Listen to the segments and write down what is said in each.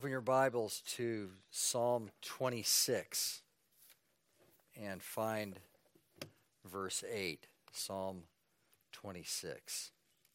Open your Bibles to Psalm 26 and find verse 8. Psalm 26.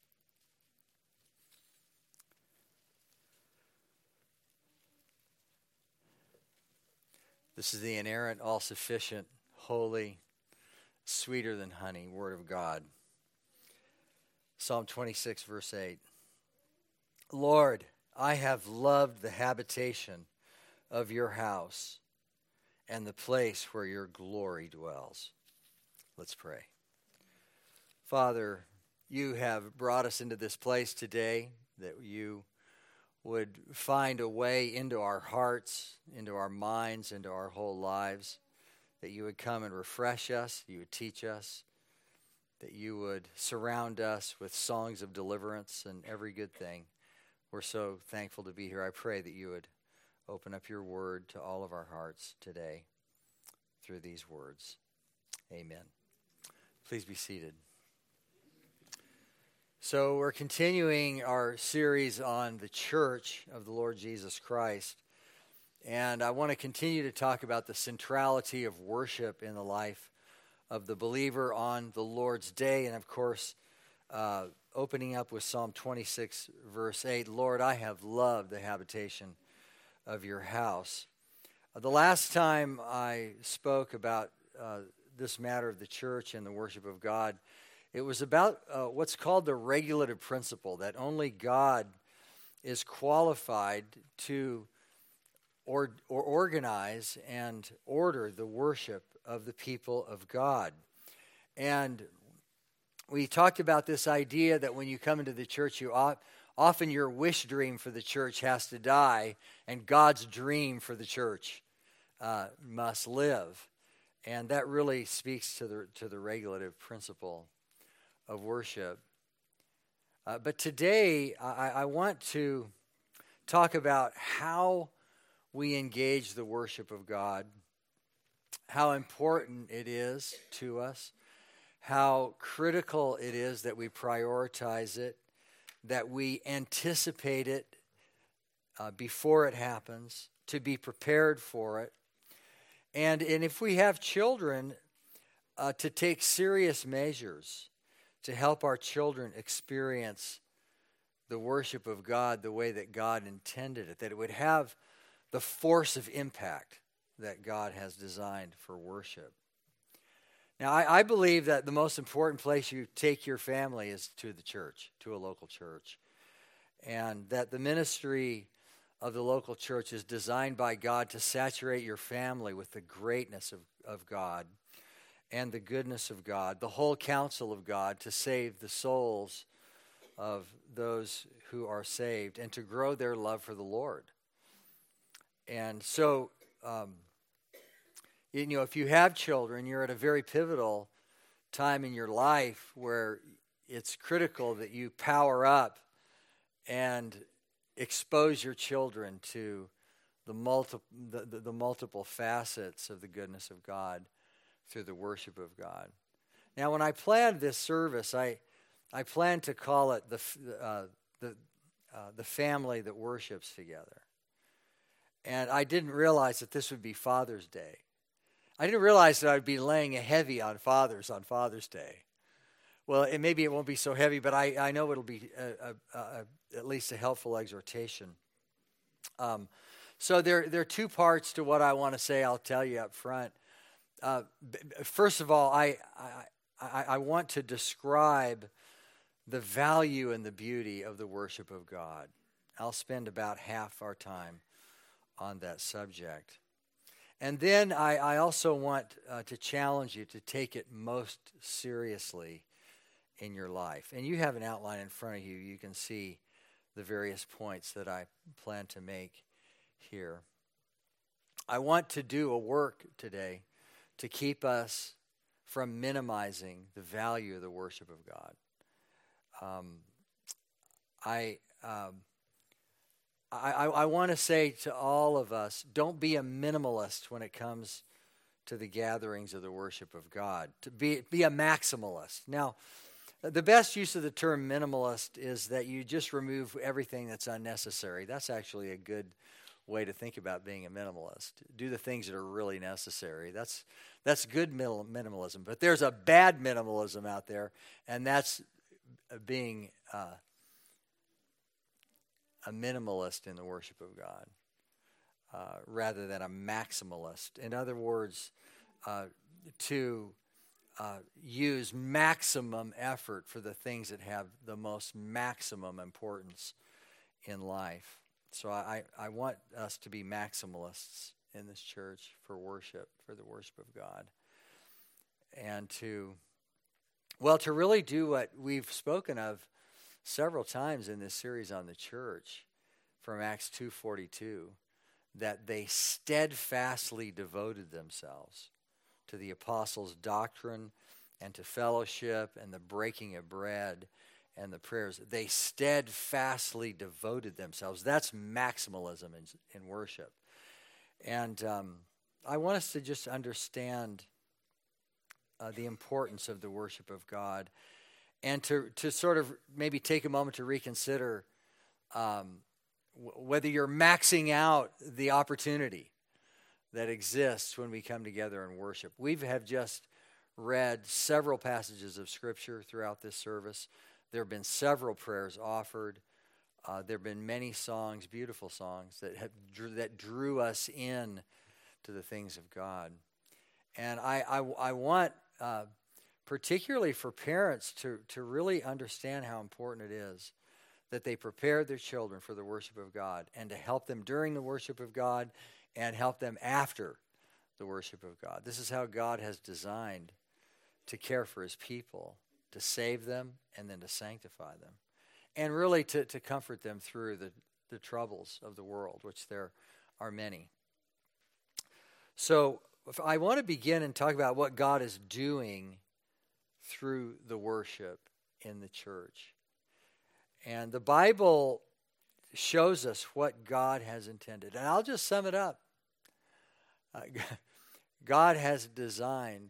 This is the inerrant, all-sufficient, holy, sweeter than honey Word of God. Psalm 26, verse 8. Lord, I have loved the habitation of your house and the place where your glory dwells. Let's pray. Father, you have brought us into this place today, that you would find a way into our hearts, into our minds, into our whole lives, that you would come and refresh us, you would teach us, that you would surround us with songs of deliverance and every good thing. We're so thankful to be here. I pray that you would open up your word to all of our hearts today through these words. Amen. Please be seated. So we're continuing our series on the church of the Lord Jesus Christ. And I want to continue to talk about the centrality of worship in the life of the believer on the Lord's day. And of course, opening up with Psalm 26, verse 8, Lord, I have loved the habitation of your house. The last time I spoke about this matter of the church and the worship of God, it was about what's called the regulative principle, that only God is qualified to organize and order the worship of the people of God. And we talked about this idea that when you come into the church, often your wish dream for the church has to die, and God's dream for the church must live. And that really speaks to the regulative principle of worship. But today, I want to talk about how we engage the worship of God, how important it is to us, how critical it is that we prioritize it, that we anticipate it before it happens, to be prepared for it. And if we have children, to take serious measures to help our children experience the worship of God the way that God intended it, that it would have the force of impact that God has designed for worship. Now, I believe that the most important place you take your family is to the church, to a local church, and that the ministry of the local church is designed by God to saturate your family with the greatness of God and the goodness of God, the whole counsel of God to save the souls of those who are saved and to grow their love for the Lord. And so, if you have children, you're at a very pivotal time in your life where it's critical that you power up and expose your children to the multiple facets of the goodness of God through the worship of God. Now, when I planned this service, I planned to call it the family that worships together. And I didn't realize that this would be Father's Day. I didn't realize that I'd be laying a heavy on fathers on Father's Day. Well, maybe it won't be so heavy, but I know it'll be at least a helpful exhortation. So there are two parts to what I want to say. I'll tell you up front. First of all, I want to describe the value and the beauty of the worship of God. I'll spend about half our time on that subject. And then I also want to challenge you to take it most seriously in your life. And you have an outline in front of you. You can see the various points that I plan to make here. I want to do a work today to keep us from minimizing the value of the worship of God. I want to say to all of us, don't be a minimalist when it comes to the gatherings of the worship of God. To be a maximalist. Now, the best use of the term minimalist is that you just remove everything that's unnecessary. That's actually a good way to think about being a minimalist. Do the things that are really necessary. That's good minimalism. But there's a bad minimalism out there, and that's being a minimalist in the worship of God rather than a maximalist. In other words, to use maximum effort for the things that have the most maximum importance in life. So I want us to be maximalists in this church for worship, for the worship of God. And to really do what we've spoken of several times in this series on the church from Acts 2:42, that they steadfastly devoted themselves to the apostles' doctrine and to fellowship and the breaking of bread and the prayers. They steadfastly devoted themselves. That's maximalism in worship. And I want us to just understand the importance of the worship of God, and to sort of maybe take a moment to reconsider whether you're maxing out the opportunity that exists when we come together and worship. We have just read several passages of Scripture throughout this service. There have been several prayers offered. There have been many songs, beautiful songs, that drew us in to the things of God. And I want, particularly for parents, to really understand how important it is that they prepare their children for the worship of God, and to help them during the worship of God and help them after the worship of God. This is how God has designed to care for his people, to save them and then to sanctify them, and really to comfort them through the troubles of the world, which there are many. So I want to begin and talk about what God is doing through the worship in the church. And the Bible shows us what God has intended. And I'll just sum it up. God has designed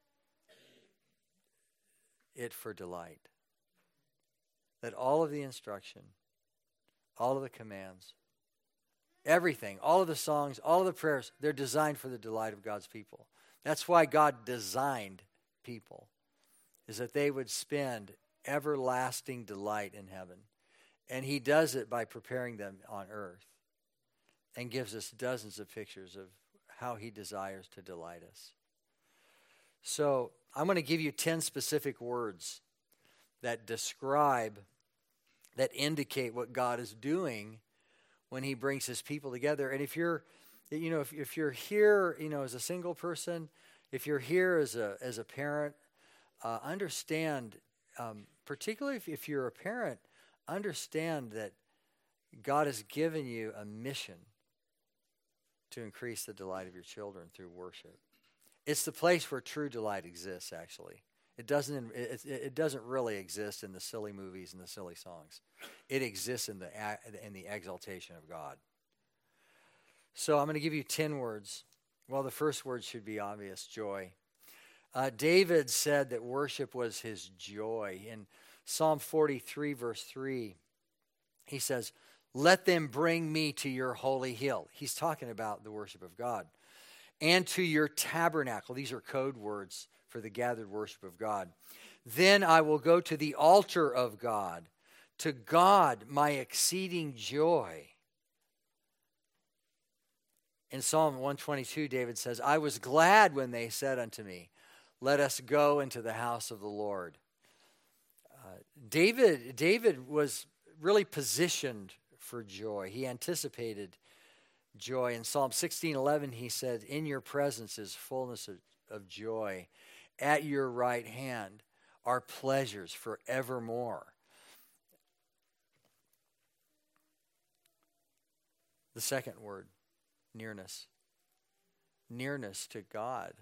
it for delight. That all of the instruction, all of the commands, everything, all of the songs, all of the prayers, they're designed for the delight of God's people. That's why God designed people, is that they would spend everlasting delight in heaven. And he does it by preparing them on earth, and gives us dozens of pictures of how he desires to delight us. So I'm going to give you 10 specific words that describe, that indicate what God is doing when he brings his people together. And if you're here, as a single person, if you're here as a parent, understand, particularly if you're a parent, understand that God has given you a mission to increase the delight of your children through worship. It's the place where true delight exists, actually. It doesn't really exist in the silly movies and the silly songs. It exists in the exaltation of God. So I'm going to give you 10 words. Well, the first word should be obvious: joy. David said that worship was his joy. In Psalm 43, verse 3, he says, "Let them bring me to your holy hill." He's talking about the worship of God. "And to your tabernacle." These are code words for the gathered worship of God. "Then I will go to the altar of God, to God my exceeding joy." In Psalm 122, David says, "I was glad when they said unto me, let us go into the house of the Lord." David was really positioned for joy. He anticipated joy. In Psalm 16:11, he said, "In your presence is fullness of joy. At your right hand are pleasures forevermore." The second word, nearness. Nearness to God.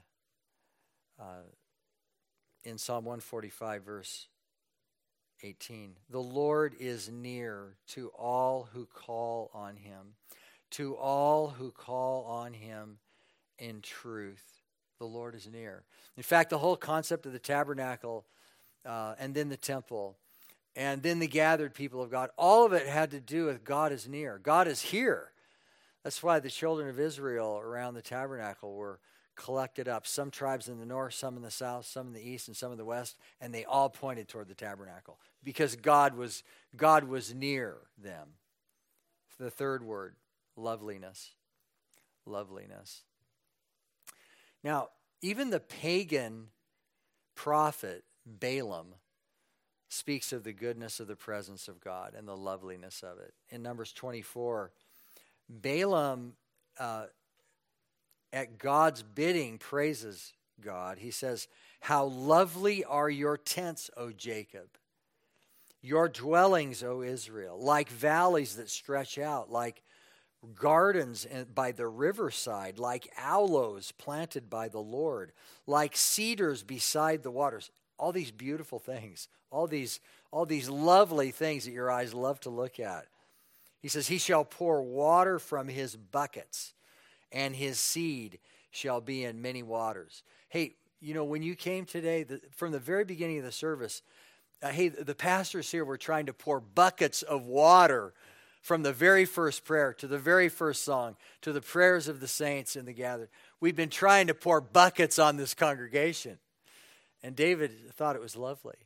In Psalm 145, verse 18, "The Lord is near to all who call on him, to all who call on him in truth." The Lord is near. In fact, the whole concept of the tabernacle, and then the temple, and then the gathered people of God, all of it had to do with God is near. God is here. That's why the children of Israel around the tabernacle were collected up. Some tribes in the north, some in the south, some in the east, and some in the west, and they all pointed toward the tabernacle because God was near them. The third word, loveliness. Loveliness. Now, even the pagan prophet Balaam speaks of the goodness of the presence of God and the loveliness of it. In Numbers 24, Balaam, at God's bidding, praises God. He says, "How lovely are your tents, O Jacob, your dwellings, O Israel, like valleys that stretch out, like gardens by the riverside, like aloes planted by the Lord, like cedars beside the waters." All these beautiful things, all these lovely things that your eyes love to look at. He says, "He shall pour water from his buckets, and his seed shall be in many waters." Hey, when you came today, from the very beginning of the service, the pastors here were trying to pour buckets of water from the very first prayer to the very first song to the prayers of the saints in the gathering. We've been trying to pour buckets on this congregation. And David thought it was lovely.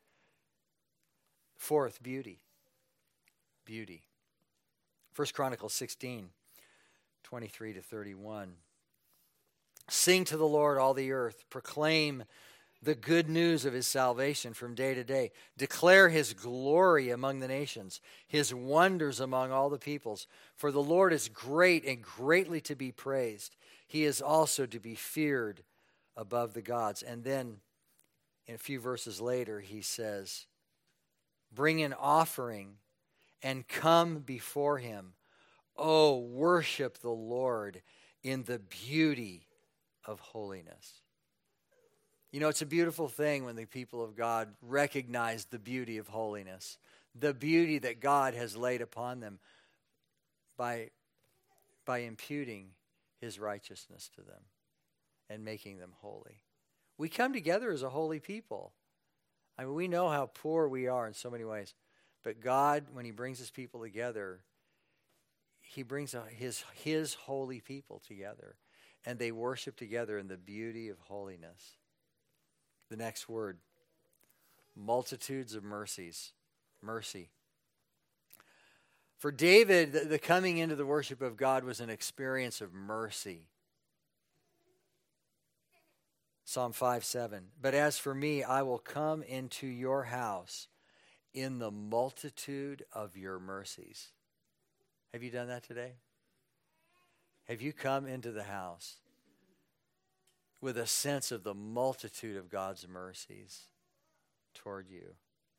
Fourth, beauty. Beauty. 1 Chronicles 16, 23 to 31. "Sing to the Lord, all the earth. Proclaim the good news of his salvation from day to day. Declare his glory among the nations, his wonders among all the peoples. For the Lord is great and greatly to be praised. He is also to be feared above the gods." And then in a few verses later, he says, "Bring an offering and come before him. Oh, worship the Lord in the beauty of holiness." It's a beautiful thing when the people of God recognize the beauty of holiness, the beauty that God has laid upon them by imputing his righteousness to them and making them holy. We come together as a holy people. I mean, we know how poor we are in so many ways. But God, when he brings his people together, he brings his holy people together. And they worship together in the beauty of holiness. The next word, multitudes of mercies. Mercy. For David, the coming into the worship of God was an experience of mercy. Psalm 5:7. "But as for me, I will come into your house in the multitude of your mercies." Have you done that today? Have you come into the house with a sense of the multitude of God's mercies toward you?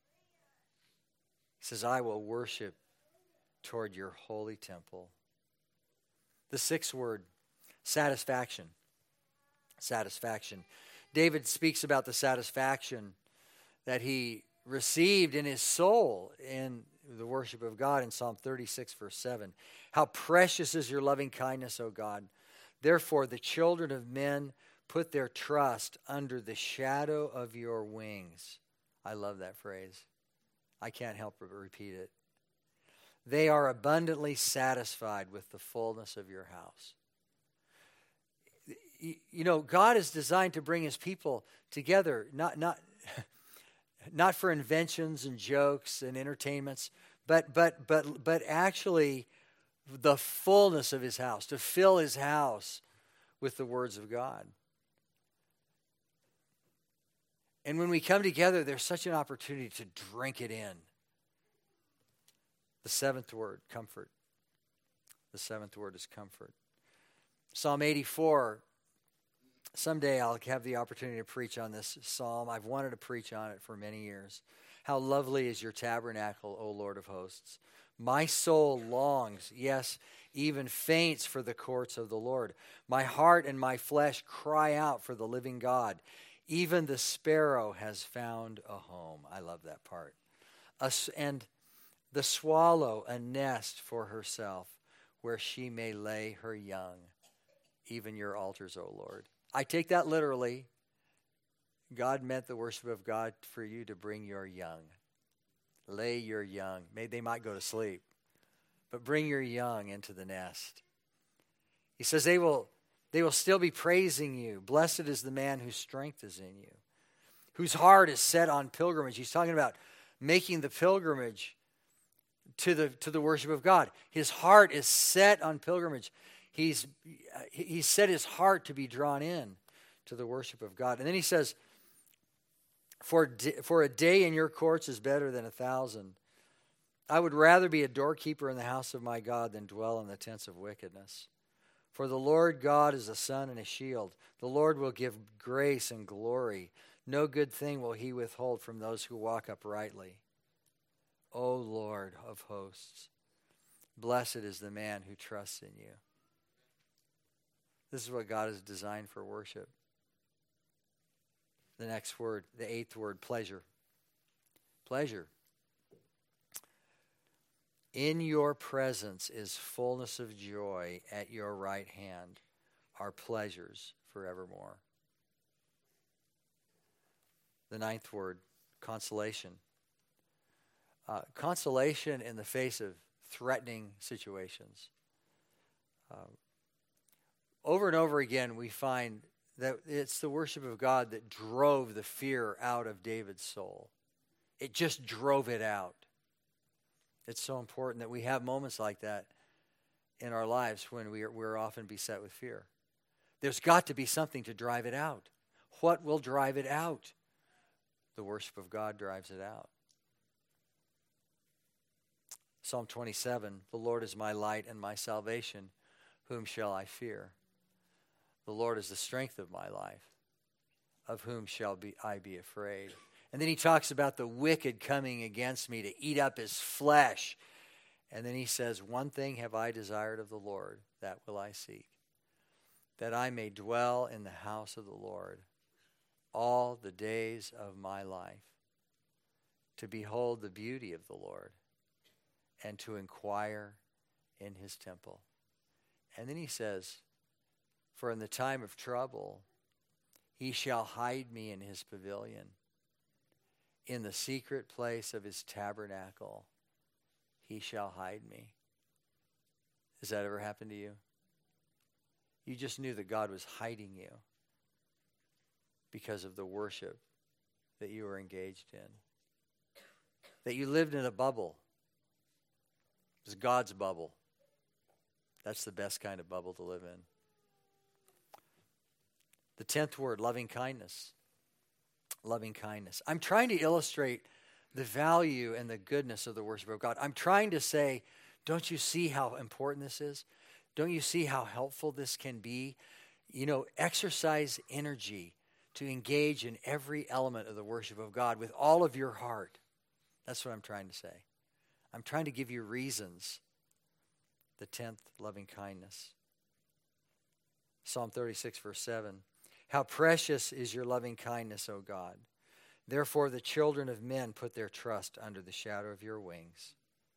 He says, "I will worship toward your holy temple." The sixth word, satisfaction. Satisfaction. David speaks about the satisfaction that he received in his soul in the worship of God in Psalm 36, verse 7. "How precious is your loving kindness, O God. Therefore the children of men put their trust under the shadow of your wings." I love that phrase. I can't help but repeat it. "They are abundantly satisfied with the fullness of your house." God is designed to bring his people together, not for inventions and jokes and entertainments, but actually the fullness of his house, to fill his house with the words of God. And when we come together, there's such an opportunity to drink it in. The seventh word, comfort. The seventh word is comfort. Psalm 84. Someday I'll have the opportunity to preach on this psalm. I've wanted to preach on it for many years. "How lovely is your tabernacle, O Lord of hosts. My soul longs, yes, even faints for the courts of the Lord. My heart and my flesh cry out for the living God. Even the sparrow has found a home." I love that part. "And the swallow a nest for herself, where she may lay her young. Even your altars, O Lord." I take that literally. God meant the worship of God for you to bring your young. Lay your young. Maybe they might go to sleep. But bring your young into the nest He says they will still be praising you. Blessed is the man whose strength is in you, whose heart is set on pilgrimage. He's talking about making the pilgrimage to the worship of God. His heart is set on pilgrimage. He's set his heart to be drawn in to the worship of God. And then he says, for a day in your courts is better than 1,000. I would rather be a doorkeeper in the house of my God than dwell in the tents of wickedness. For the Lord God is a sun and a shield. The Lord will give grace and glory. No good thing will he withhold from those who walk uprightly. O Lord of hosts, blessed is the man who trusts in you. This is what God has designed for worship. The next word, the eighth word, pleasure. Pleasure. In your presence is fullness of joy. At your right hand are pleasures forevermore. The ninth word, consolation. Consolation in the face of threatening situations. Over and over again, we find that it's the worship of God that drove the fear out of David's soul. It just drove it out. It's so important that we have moments like that in our lives when we're often beset with fear. There's got to be something to drive it out. What will drive it out? The worship of God drives it out. Psalm 27, the Lord is my light and my salvation. Whom shall I fear? The Lord is the strength of my life. Of whom shall I be afraid? And then he talks about the wicked coming against me to eat up his flesh. And then he says, one thing have I desired of the Lord, that will I seek, that I may dwell in the house of the Lord all the days of my life, to behold the beauty of the Lord and to inquire in his temple. And then he says, for in the time of trouble, he shall hide me in his pavilion. In the secret place of his tabernacle, he shall hide me. Has that ever happened to you? You just knew that God was hiding you because of the worship that you were engaged in. That you lived in a bubble. It was God's bubble. That's the best kind of bubble to live in. The 10th word, loving kindness. Loving kindness. I'm trying to illustrate the value and the goodness of the worship of God. I'm trying to say, don't you see how important this is? Don't you see how helpful this can be? You know, exercise energy to engage in every element of the worship of God with all of your heart. That's what I'm trying to say. I'm trying to give you reasons. The 10th, loving kindness. Psalm 36, verse 7. How precious is your loving kindness, O God. Therefore the children of men put their trust under the shadow of your wings.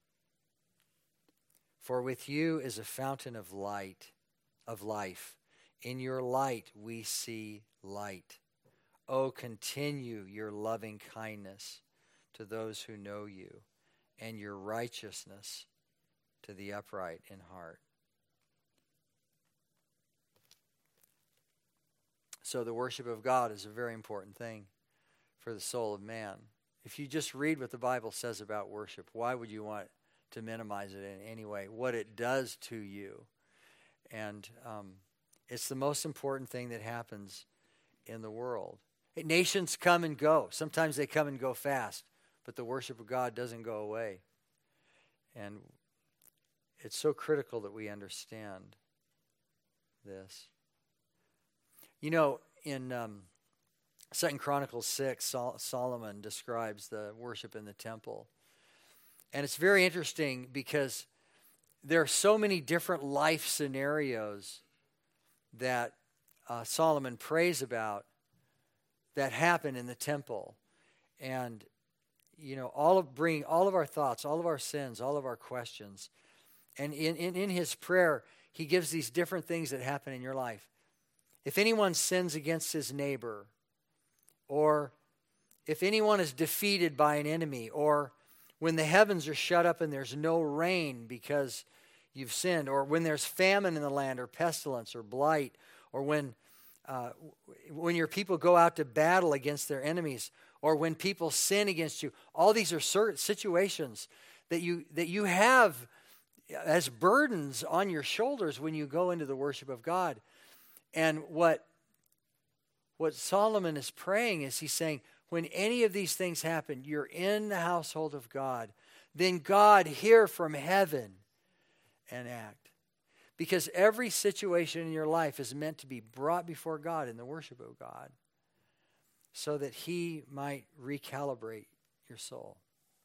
For with you is a fountain of light, of life. In your light we see light. O continue your loving kindness to those who know you, and your righteousness to the upright in heart. So the worship of God is a very important thing for the soul of man. If you just read what the Bible says about worship, why would you want to minimize it in any way? What it does to you. And it's the most important thing that happens in the world. Nations come and go. Sometimes they come and go fast, but the worship of God doesn't go away. And it's so critical that we understand this. You know, in 2 Chronicles 6, Solomon describes the worship in the temple. And it's very interesting because there are so many different life scenarios that Solomon prays about that happen in the temple. And, you know, bringing all of our thoughts, all of our sins, all of our questions. And in his prayer, he gives these different things that happen in your life. If anyone sins against his neighbor, or if anyone is defeated by an enemy, or when the heavens are shut up and there's no rain because, you've sinned, or when there's famine in the land, or pestilence, or blight, or when your people go out to battle against their enemies, or when people sin against you. All these are certain situations that you have as burdens on your shoulders when you go into the worship of God. And what Solomon is praying is he's saying, when any of these things happen, you're in the household of God, then God, hear from heaven and act. Because every situation in your life is meant to be brought before God in the worship of God so that he might recalibrate your soul.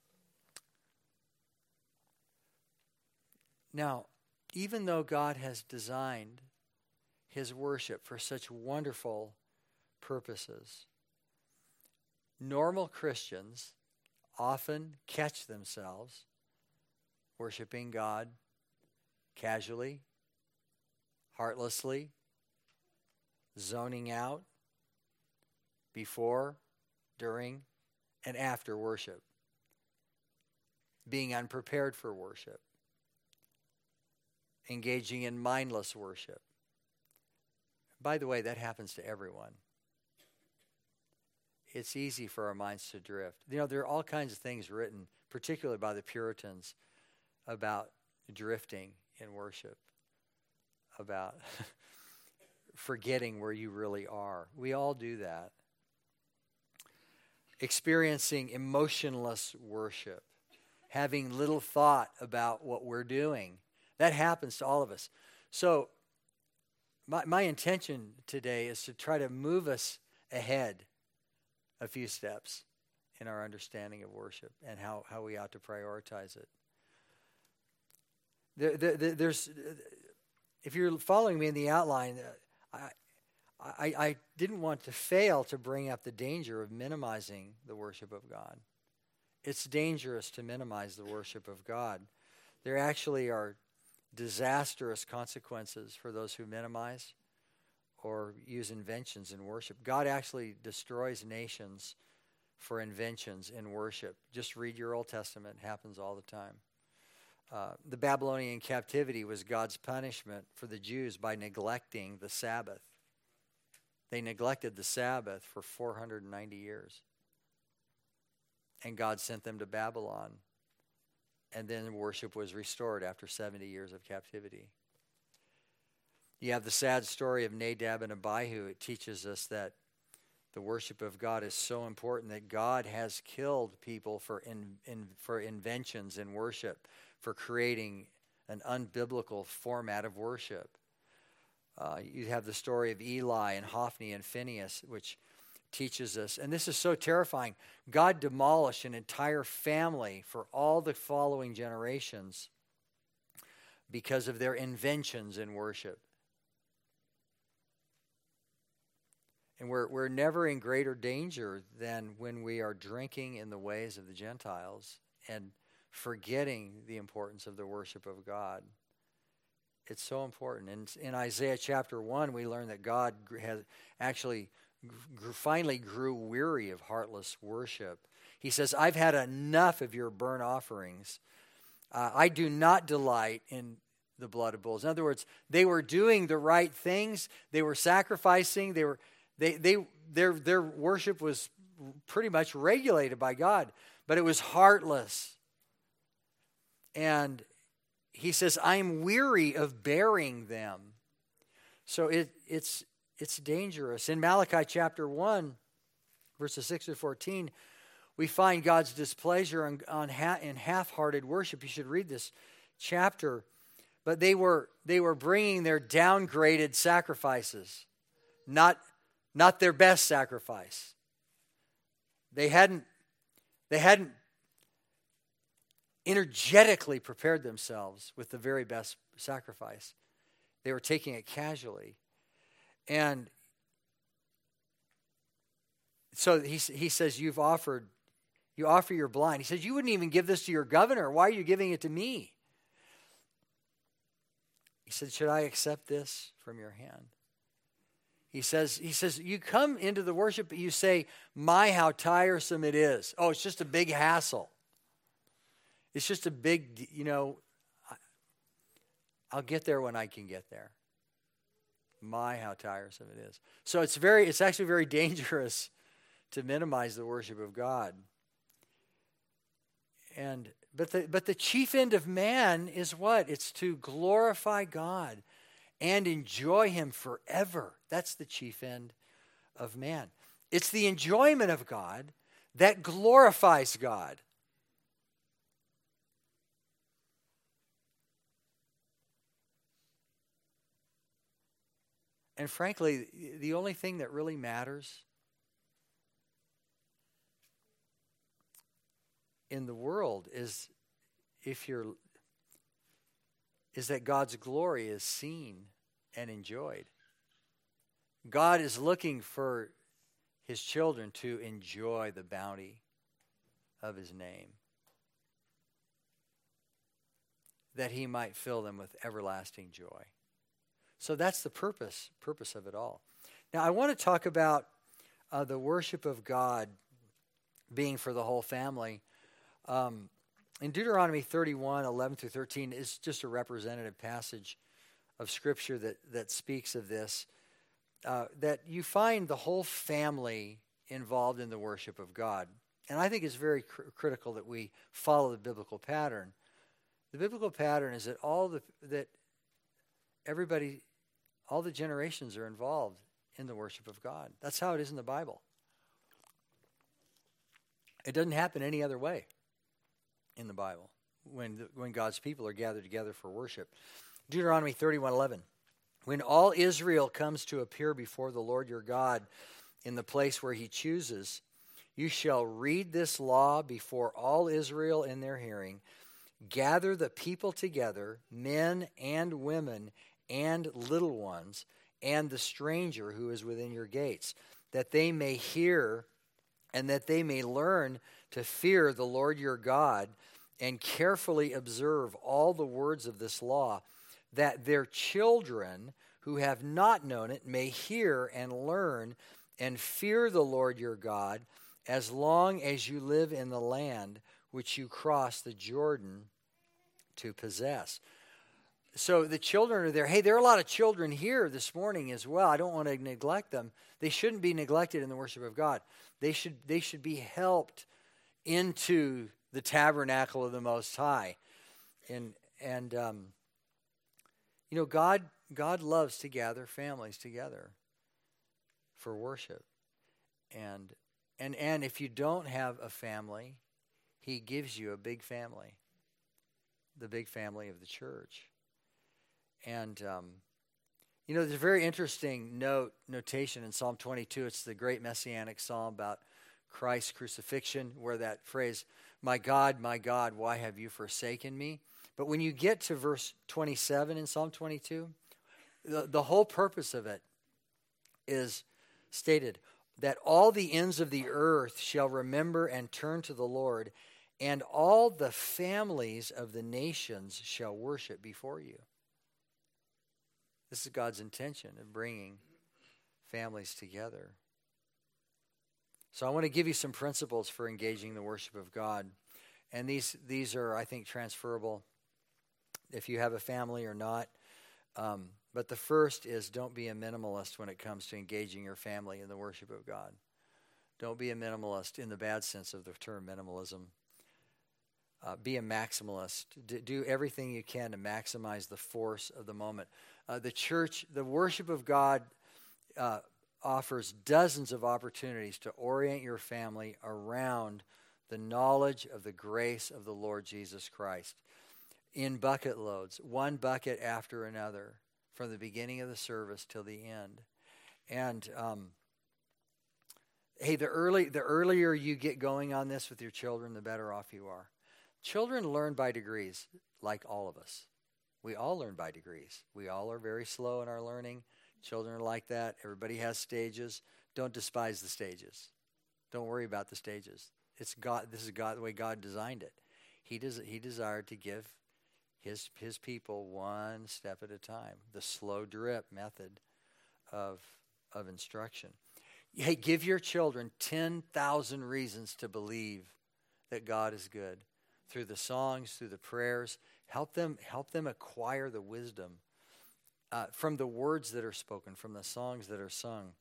Now, even though God has designed his worship for such wonderful purposes, normal Christians often catch themselves worshiping God casually, heartlessly, zoning out before, during, and after worship, being unprepared for worship, engaging in mindless worship. By the way, that happens to everyone. It's easy for our minds to drift. There are all kinds of things written, particularly by the Puritans, about drifting in worship, about forgetting where you really are. We all do that. Experiencing emotionless worship, having little thought about what we're doing. That happens to all of us. So my intention today is to try to move us ahead a few steps in our understanding of worship and how we ought to prioritize it. There's, if you're following me in the outline, I didn't want to fail to bring up the danger of minimizing the worship of God. It's dangerous to minimize the worship of God. There actually are disastrous consequences for those who minimize or use inventions in worship. God actually destroys nations for inventions in worship. Just read your Old Testament. It happens all the time. The Babylonian captivity was God's punishment for the Jews by neglecting the Sabbath. They neglected the Sabbath for 490 years. And God sent them to Babylon. And then worship was restored after 70 years of captivity. You have the sad story of Nadab and Abihu. It teaches us that the worship of God is so important that God has killed people for inventions in worship, for creating an unbiblical format of worship. You have the story of Eli and Hophni and Phinehas, which teaches us, and this is so terrifying, God demolished an entire family for all the following generations because of their inventions in worship. And we're never in greater danger than when we are drinking in the ways of the Gentiles and forgetting the importance of the worship of God. It's so important. In Isaiah chapter 1, we learn that God has actually finally grew weary of heartless worship. He says, I've had enough of your burnt offerings. I do not delight in the blood of bulls. In other words, they were doing the right things. They were sacrificing. Their worship was pretty much regulated by God, but it was heartless. And he says, I'm weary of bearing them. So it's dangerous. In Malachi chapter 1, verses 6 to 14, we find God's displeasure in half-hearted worship. You should read this chapter. But they were bringing their downgraded sacrifices, not their best sacrifice. They hadn't energetically prepared themselves with the very best sacrifice. They were taking it casually. And so he says, you offer your blind. He says, you wouldn't even give this to your governor. Why are you giving it to me? He said, should I accept this from your hand? He says, you come into the worship, but you say, my, how tiresome it is. Oh, it's just a big hassle. It's just a big, I'll get there when I can get there. My, how tiresome it is. So it's actually very dangerous to minimize the worship of God. But the chief end of man is what? It's to glorify God and enjoy Him forever. That's the chief end of man. It's the enjoyment of God that glorifies God. And frankly, the only thing that really matters in the world is that God's glory is seen and enjoyed. God is looking for His children to enjoy the bounty of His name, that He might fill them with everlasting joy. So that's the purpose of it all. Now, I want to talk about the worship of God being for the whole family. In Deuteronomy 31, 11 through 13 is just a representative passage of Scripture that speaks of this, that you find the whole family involved in the worship of God. And I think it's very critical that we follow the biblical pattern. The biblical pattern is that all the generations are involved in the worship of God. That's how it is in the Bible. It doesn't happen any other way in the Bible when God's people are gathered together for worship. Deuteronomy 31:11. When all Israel comes to appear before the Lord your God in the place where He chooses, you shall read this law before all Israel in their hearing. Gather the people together, men and women and little ones, and the stranger who is within your gates, that they may hear and that they may learn to fear the Lord your God and carefully observe all the words of this law, that their children who have not known it may hear and learn and fear the Lord your God as long as you live in the land which you cross the Jordan to possess. So the children are there. Hey, there are a lot of children here this morning as well. I don't want to neglect them. They shouldn't be neglected in the worship of God. They should be helped into the tabernacle of the Most High. God loves to gather families together for worship. And if you don't have a family, He gives you a big family, the big family of the church. And, there's a very interesting notation in Psalm 22. It's the great messianic psalm about Christ's crucifixion, where that phrase, my God, why have you forsaken me? But when you get to verse 27 in Psalm 22, the whole purpose of it is stated, that all the ends of the earth shall remember and turn to the Lord, and all the families of the nations shall worship before you. This is God's intention of bringing families together. So I want to give you some principles for engaging the worship of God. And these are, I think, transferable if you have a family or not. But the first is, don't be a minimalist when it comes to engaging your family in the worship of God. Don't be a minimalist in the bad sense of the term minimalism. Be a maximalist. Do everything you can to maximize the force of the moment. The worship of God offers dozens of opportunities to orient your family around the knowledge of the grace of the Lord Jesus Christ in bucket loads, one bucket after another, from the beginning of the service till the end. And the earlier you get going on this with your children, the better off you are. Children learn by degrees, like all of us. We all learn by degrees. We all are very slow in our learning. Children are like that. Everybody has stages. Don't despise the stages. Don't worry about the stages. It's God. This is God, the way God designed it. He desired to give his people one step at a time, the slow drip method of instruction. Hey, give your children 10,000 reasons to believe that God is good. Through the songs, through the prayers, Help them acquire the wisdom from the words that are spoken, from the songs that are sung.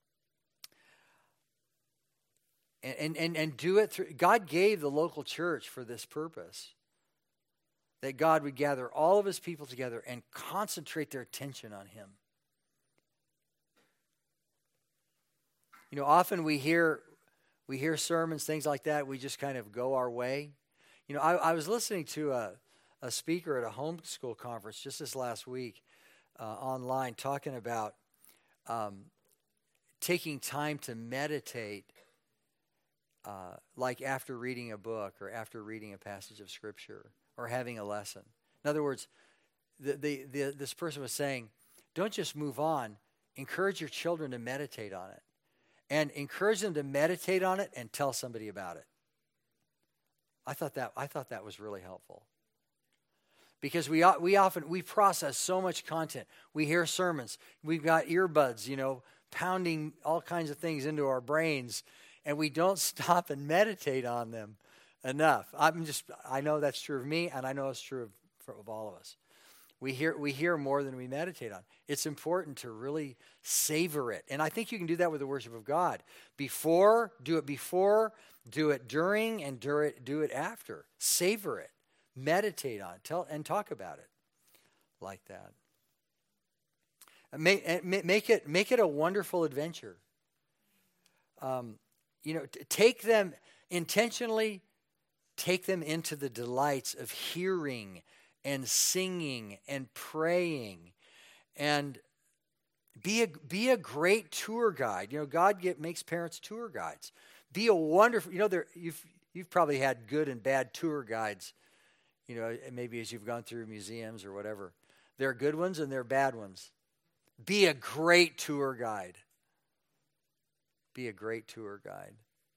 And do it through. God gave the local church for this purpose. That God would gather all of his people together and concentrate their attention on him. You know, often we hear sermons, things like that, we just kind of go our way. You know, I was listening to a speaker at a homeschool conference just this last week online talking about taking time to meditate like after reading a book or after reading a passage of Scripture or having a lesson. In other words, this person was saying, don't just move on. Encourage your children to meditate on it. And encourage them to meditate on it and tell somebody about it. I thought that was really helpful. Because we process so much content. We hear sermons. We've got earbuds, you know, pounding all kinds of things into our brains, and we don't stop and meditate on them enough. I know that's true of me, and I know it's true of all of us. We hear more than we meditate on. It's important to really savor it. And I think you can do that with the worship of God. Do it during, and do it after. Savor it. Meditate on it. And talk about it like that. Make it a wonderful adventure. Intentionally take them into the delights of hearing and singing and praying, and be a great tour guide. You know, God makes parents tour guides. Be a wonderful. You know, you've probably had good and bad tour guides. You know, maybe as you've gone through museums or whatever, there are good ones and there are bad ones. Be a great tour guide. Be a great tour guide.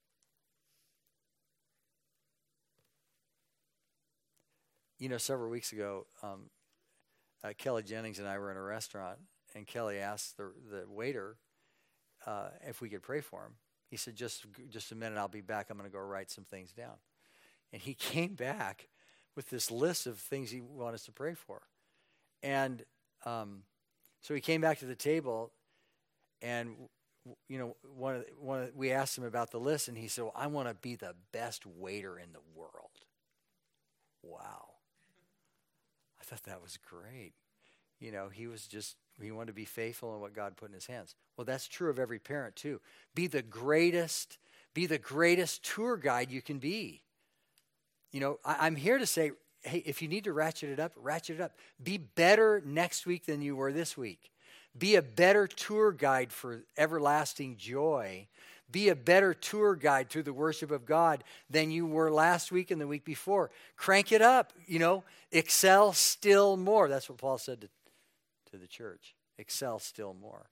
You know, several weeks ago, Kelly Jennings and I were in a restaurant, and Kelly asked the waiter if we could pray for him. He said, just a minute, I'll be back. I'm going to go write some things down. And he came back with this list of things he wanted us to pray for. And so he came back to the table, and you know, we asked him about the list, and he said, well, I want to be the best waiter in the world. Wow. I thought that was great. You know, he wanted to be faithful in what God put in his hands. Well, that's true of every parent too. Be the greatest tour guide you can be. You know, I'm here to say, hey, if you need to ratchet it up. Be better next week than you were this week. Be a better tour guide for everlasting joy. Be a better tour guide through the worship of God than you were last week and the week before. Crank it up, you know. Excel still more. That's what Paul said to the church. Excel still more.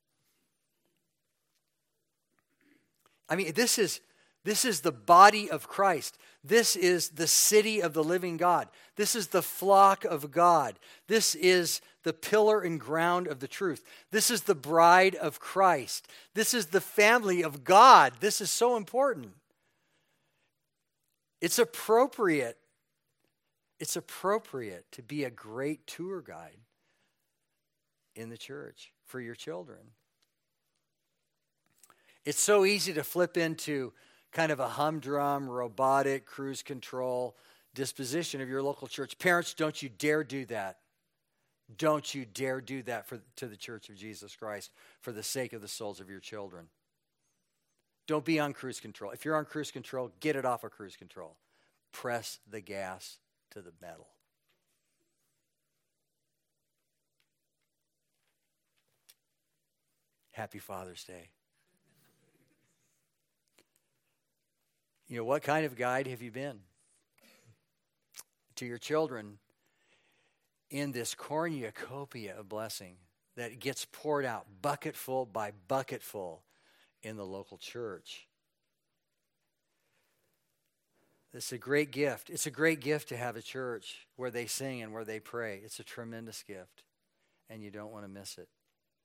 I mean, this is the body of Christ. This is the city of the living God. This is the flock of God. This is the pillar and ground of the truth. This is the bride of Christ. This is the family of God. This is so important. It's appropriate to be a great tour guide in the church for your children. It's so easy to flip into kind of a humdrum, robotic, cruise control disposition of your local church. Parents, don't you dare do that. Don't you dare do that to the Church of Jesus Christ for the sake of the souls of your children. Don't be on cruise control. If you're on cruise control, get it off of cruise control. Press the gas to the metal. Happy Father's Day. You know, what kind of guide have you been to your children in this cornucopia of blessing that gets poured out bucketful by bucketful in the local church? It's a great gift. It's a great gift to have a church where they sing and where they pray. It's a tremendous gift, and you don't want to miss it.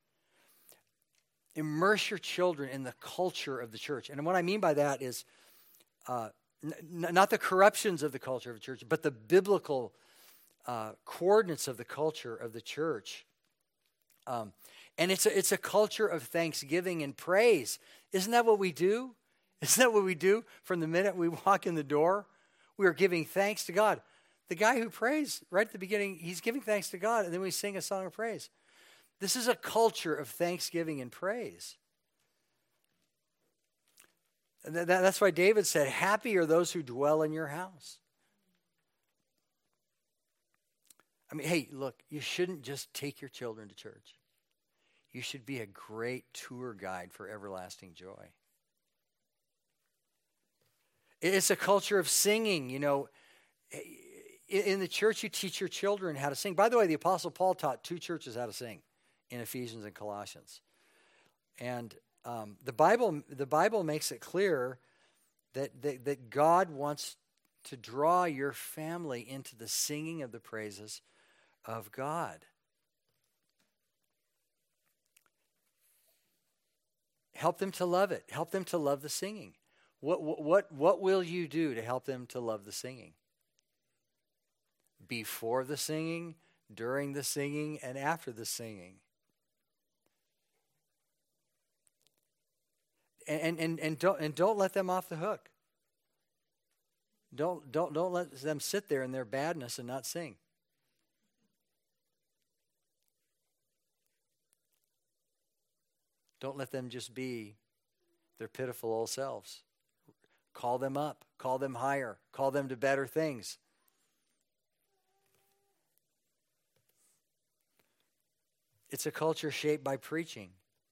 Immerse your children in the culture of the church. And what I mean by that is not the corruptions of the culture of the church, but the biblical coordinates of the culture of the church. And it's a culture of thanksgiving and praise. Isn't that what we do? Isn't that what we do from the minute we walk in the door? We are giving thanks to God. The guy who prays right at the beginning, he's giving thanks to God, and then we sing a song of praise. This is a culture of thanksgiving and praise. And that's why David said, happy are those who dwell in your house. I mean, hey, look, you shouldn't just take your children to church. You should be a great tour guide for everlasting joy. It's a culture of singing, In the church, you teach your children how to sing. By the way, the Apostle Paul taught 2 churches how to sing in Ephesians and Colossians. And the Bible makes it clear that God wants to draw your family into the singing of the praises of God. Help them to love it. Help them to love the singing. What will you do to help them to love the singing? Before the singing, during the singing, and after the singing. And don't let them off the hook. Don't let them sit there in their badness and not sing. Don't let them just be their pitiful old selves. Call them up. Call them higher. Call them to better things. It's a culture shaped by preaching.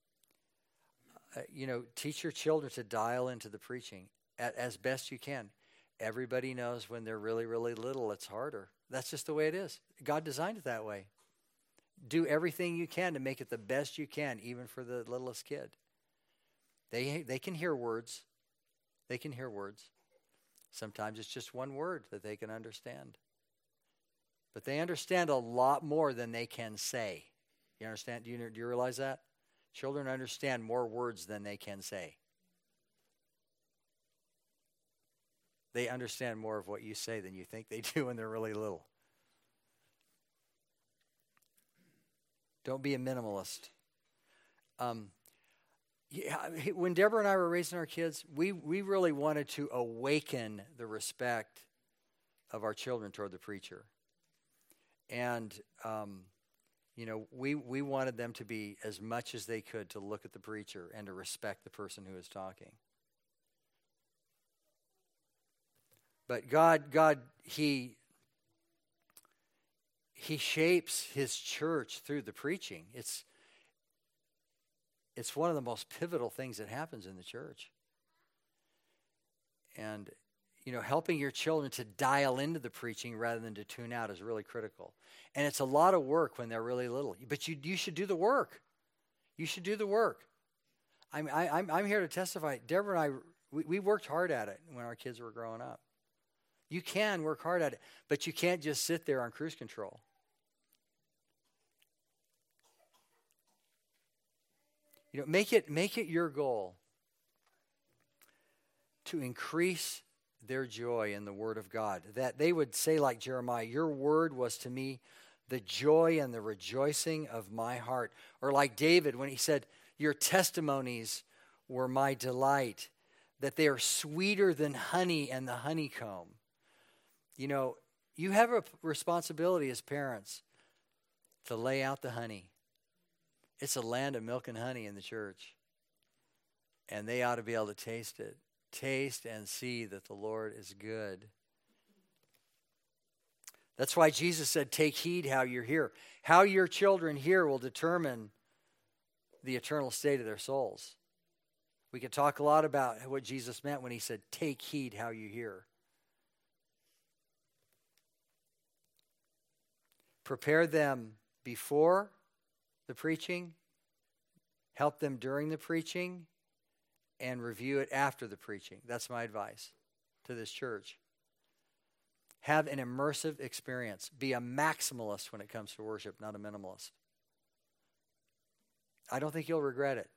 Teach your children to dial into the preaching as best you can. Everybody knows when they're really, really little, it's harder. That's just the way it is. God designed it that way. Do everything you can to make it the best you can, even for the littlest kid. They can hear words. They can hear words. Sometimes it's just one word that they can understand. But they understand a lot more than they can say. You understand? Do you realize that? Children understand more words than they can say. They understand more of what you say than you think they do when they're really little. Don't be a minimalist. When Deborah and I were raising our kids, we really wanted to awaken the respect of our children toward the preacher. And, we wanted them to be as much as they could to look at the preacher and to respect the person who is talking. But God, He shapes His church through the preaching. It's one of the most pivotal things that happens in the church. And, helping your children to dial into the preaching rather than to tune out is really critical. And it's a lot of work when they're really little. But you should do the work. You should do the work. I'm here to testify. Deborah and I, we worked hard at it when our kids were growing up. You can work hard at it, but you can't just sit there on cruise control. Make it your goal to increase their joy in the Word of God. That they would say like Jeremiah, your word was to me the joy and the rejoicing of my heart. Or like David when he said, your testimonies were my delight, that they are sweeter than honey and the honeycomb. You have a responsibility as parents to lay out the honey. It's a land of milk and honey in the church. And they ought to be able to taste it. Taste and see that the Lord is good. That's why Jesus said, take heed how you hear. How your children hear will determine the eternal state of their souls. We could talk a lot about what Jesus meant when he said, take heed how you hear. Prepare them before the preaching, help them during the preaching, and review it after the preaching. That's my advice to this church. Have an immersive experience. Be a maximalist when it comes to worship, not a minimalist. I don't think you'll regret it.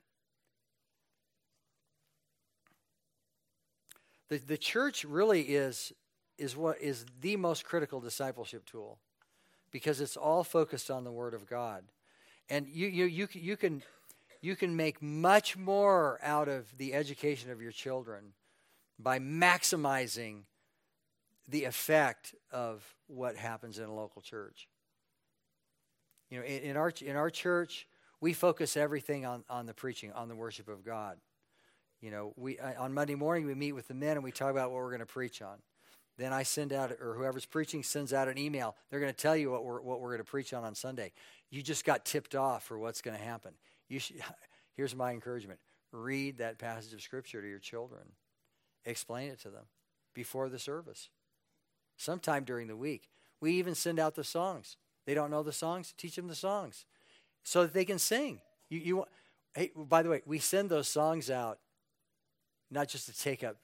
The church really is what is the most critical discipleship tool. because it's all focused on the Word of God. And you can make much more out of the education of your children by maximizing the effect of what happens in a local church. You know, in our church, we focus everything on the preaching, on the worship of God. You know, on Monday morning we meet with the men and we talk about what we're going to preach on. Then I send out, or whoever's preaching sends out an email. They're going to tell you what we're going to preach on Sunday. You just got tipped off for what's going to happen. Here's my encouragement: read that passage of Scripture to your children. Explain it to them before the service. Sometime during the week. We even send out the songs. They don't know the songs, teach them the songs so that they can sing. Hey, by the way, we send those songs out not just to take up,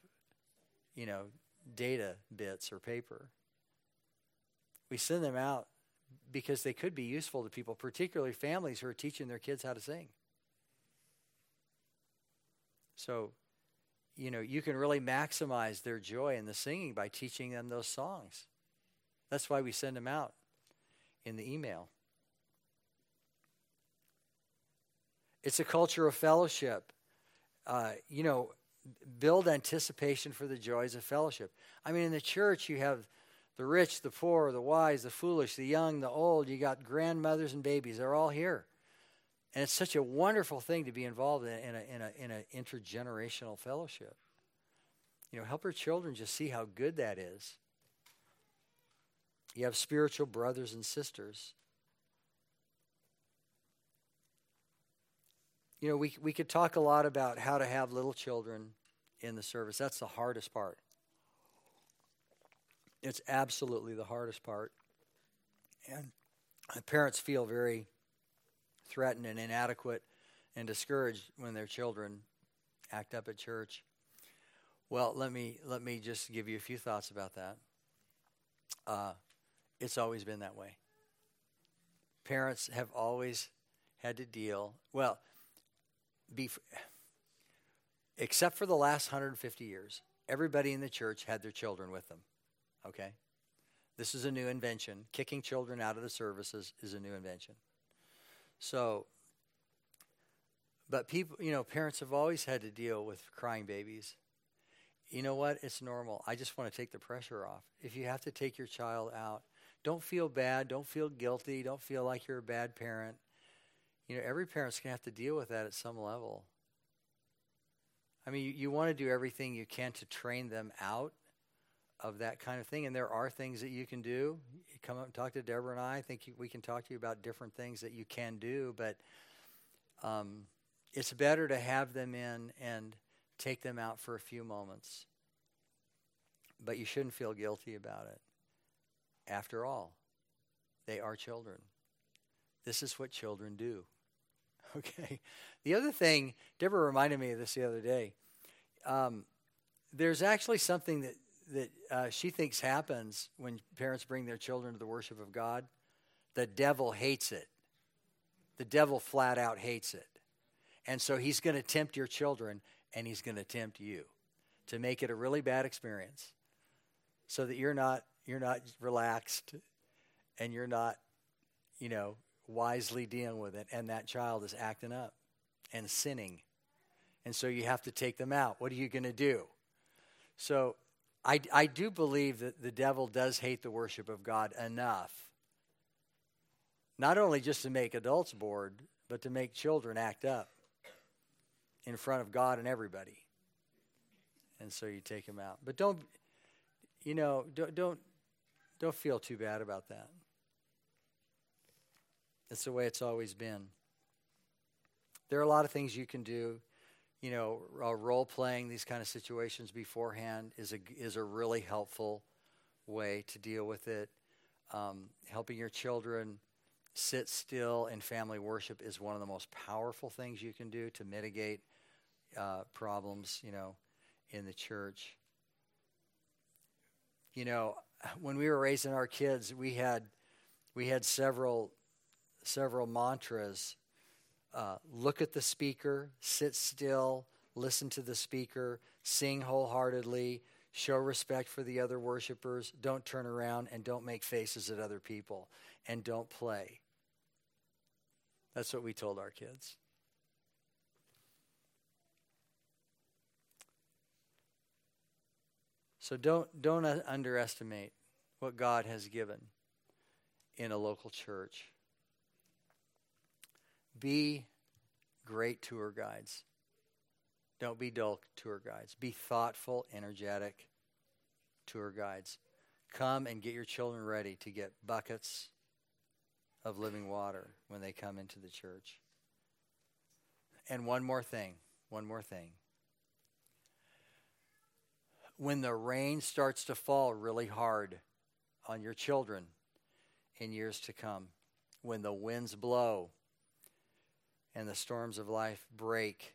data bits or paper. We send them out because they could be useful to people, particularly families who are teaching their kids how to sing. So, you can really maximize their joy in the singing by teaching them those songs. That's why we send them out in the email. It's a culture of fellowship. Build anticipation for the joys of fellowship. I mean, in the church, you have the rich, the poor, the wise, the foolish, the young, the old. You got grandmothers and babies. They're all here. And it's such a wonderful thing to be involved in an intergenerational fellowship. Help your children just see how good that is. You have spiritual brothers and sisters. We could talk a lot about how to have little children in the service. That's the hardest part. It's absolutely the hardest part. And parents feel very threatened and inadequate and discouraged when their children act up at church. Well, let me just give you a few thoughts about that. It's always been that way. Parents have always had to deal, except for the last 150 years, everybody in the church had their children with them, okay? This is a new invention. Kicking children out of the services is a new invention. So, but people, parents have always had to deal with crying babies. You know what? It's normal. I just want to take the pressure off. If you have to take your child out, don't feel bad. Don't feel guilty. Don't feel like you're a bad parent. Every parent's going to have to deal with that at some level. I mean, you want to do everything you can to train them out of that kind of thing, and there are things that you can do. You come up and talk to Deborah and I think we can talk to you about different things that you can do, but it's better to have them in and take them out for a few moments. But you shouldn't feel guilty about it. After all, they are children. This is what children do. Okay. The other thing, Deborah reminded me of this the other day. There's actually something that she thinks happens when parents bring their children to the worship of God. The devil hates it. The devil flat out hates it. And so he's going to tempt your children, and he's going to tempt you to make it a really bad experience so that you're not relaxed and you're not, wisely dealing with it, and that child is acting up and sinning. And so you have to take them out. What are you going to do? So I do believe that the devil does hate the worship of God enough, not only just to make adults bored, but to make children act up in front of God and everybody. And so you take them out. But don't feel too bad about that. It's the way it's always been. There are a lot of things you can do. Role playing these kind of situations beforehand is a really helpful way to deal with it. Helping your children sit still in family worship is one of the most powerful things you can do to mitigate problems, in the church. When we were raising our kids, we had several mantras. Look at the speaker, sit still, listen to the speaker, sing wholeheartedly, Show respect for the other worshipers. Don't turn around and don't make faces at other people. And don't play. That's what we told our kids. So don't underestimate what God has given in a local church. Be great tour guides. Don't be dull tour guides. Be thoughtful, energetic tour guides. Come and get your children ready to get buckets of living water when they come into the church. And one more thing. When the rain starts to fall really hard on your children in years to come, when the winds blow and the storms of life break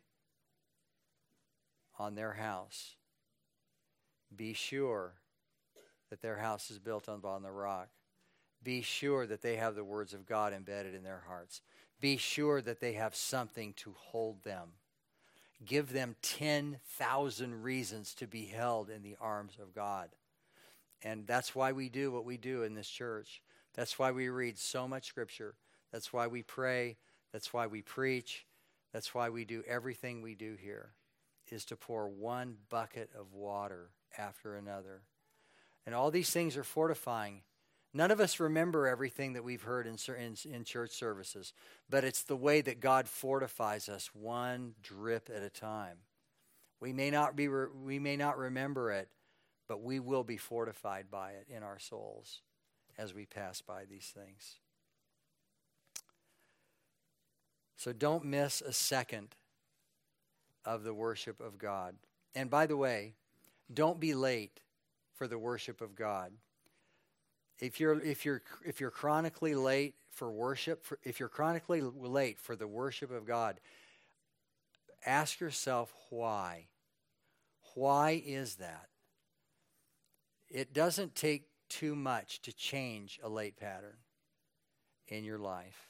on their house, be sure that their house is built on the rock. Be sure that they have the words of God embedded in their hearts. Be sure that they have something to hold them. Give them 10,000 reasons to be held in the arms of God. And that's why we do what we do in this church. That's why we read so much Scripture. That's why we pray. That's why we preach. That's why we do everything we do here, is to pour one bucket of water after another. And all these things are fortifying. None of us remember everything that we've heard in church services, but it's the way that God fortifies us, one drip at a time. We may not remember it, but we will be fortified by it in our souls as we pass by these things. So don't miss a second of the worship of God. And by the way, don't be late for the worship of God. If you're chronically late for worship, if you're chronically late for the worship of God, ask yourself why. Why is that? It doesn't take too much to change a late pattern in your life.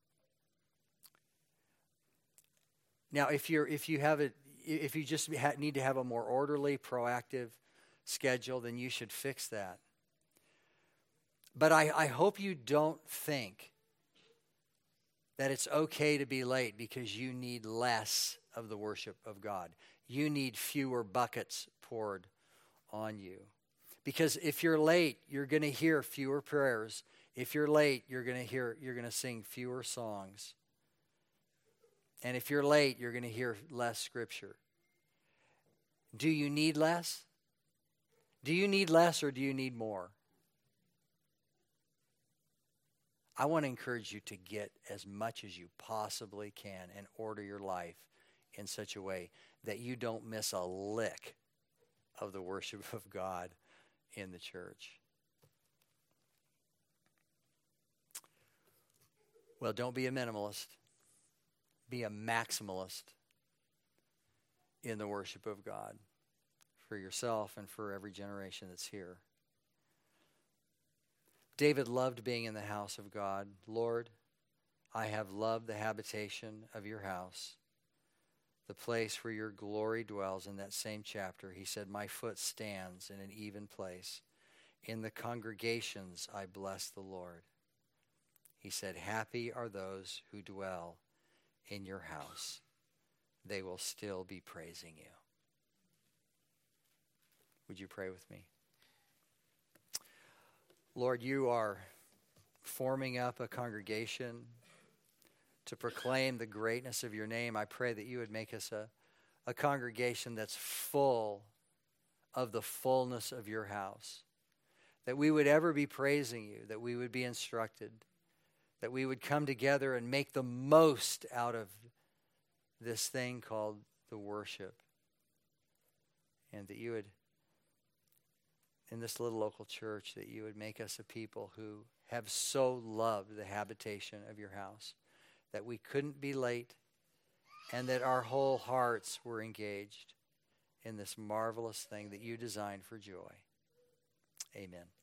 Now, if you just need to have a more orderly, proactive schedule, then you should fix that. But I hope you don't think that it's okay to be late because you need less of the worship of God. You need fewer buckets poured on you. Because if you're late, you're going to hear fewer prayers. If you're late, you're going to sing fewer songs. And if you're late, you're going to hear less Scripture. Do you need less? Do you need less or do you need more? I want to encourage you to get as much as you possibly can and order your life in such a way that you don't miss a lick of the worship of God in the church. Well, don't be a minimalist. Be a maximalist in the worship of God for yourself and for every generation that's here. David loved being in the house of God. Lord, I have loved the habitation of your house, the place where your glory dwells. In that same chapter, he said, my foot stands in an even place. In the congregations, I bless the Lord. He said, happy are those who dwell in your house. They will still be praising you. Would you pray with me? Lord, you are forming up a congregation to proclaim the greatness of your name. I pray that you would make us a congregation that's full of the fullness of your house, that we would ever be praising you, that we would be instructed, that we would come together and make the most out of this thing called the worship, and that you would, in this little local church, that you would make us a people who have so loved the habitation of your house that we couldn't be late and that our whole hearts were engaged in this marvelous thing that you designed for joy. Amen.